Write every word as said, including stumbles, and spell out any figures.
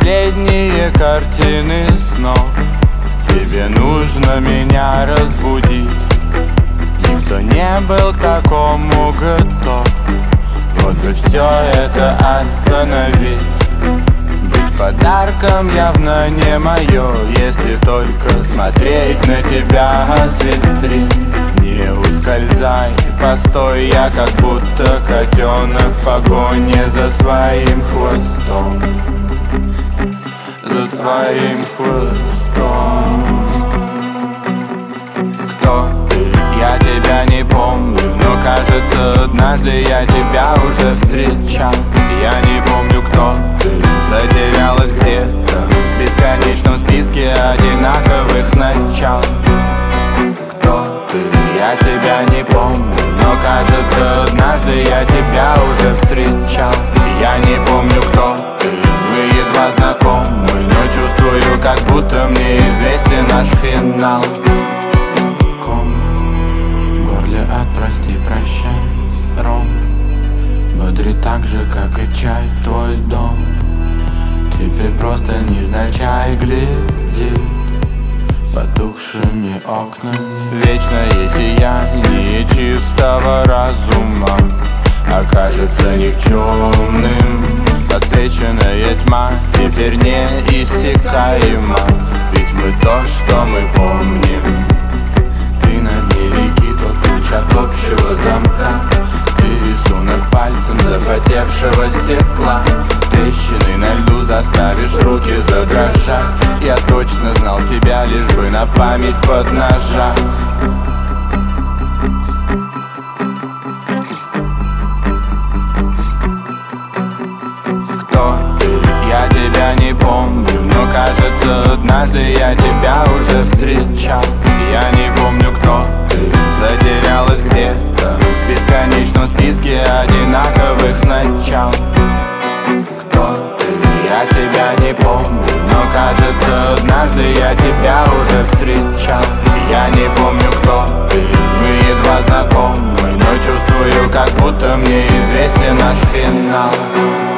последние картины снов. Тебе нужно меня разбудить. Никто не был к такому готов. Вот бы все это остановить. Быть подарком явно не мое, если только смотреть на тебя с витрин. Не ускользай, постой, я как будто котенок в погоне за своим хвостом. За своим хвостом. Кто ты? Я тебя не помню, но кажется, однажды я тебя уже встречал. Я не помню, кто ты, затерялась где-то в бесконечном списке одинаковых начал. Кто ты? Я тебя не помню, но кажется, однажды я тебя уже встречал. Я не помню, кто ты, мы едва знакомы, но чувствую, как будто мне известен наш финал. От прости, прощай, ром, бодрит так же, как и чай, твой дом. Теперь просто невзначай глядит потухшими окнами. Вечное сияние чистого разума окажется никчемным. Подсвеченная тьма теперь неиссякаема. Ведь мы то, что мы помним. Ты на береги, тот ключ от общего замка. Ты рисунок пальцем запотевшего стекла. Трещины на льду заставишь руки задрожать. Я точно знал тебя, лишь бы на память поднажать. Кто ты? Я тебя не помню, но кажется, однажды я тебя уже встречал. Я не помню, кто ты, затерялась где-то в бесконечном списке одинаковых начал. Кто ты? Я тебя не помню, но кажется, однажды я тебя уже встречал. Я не помню, кто ты, мы едва знакомы, но чувствую, как будто мне известен наш финал.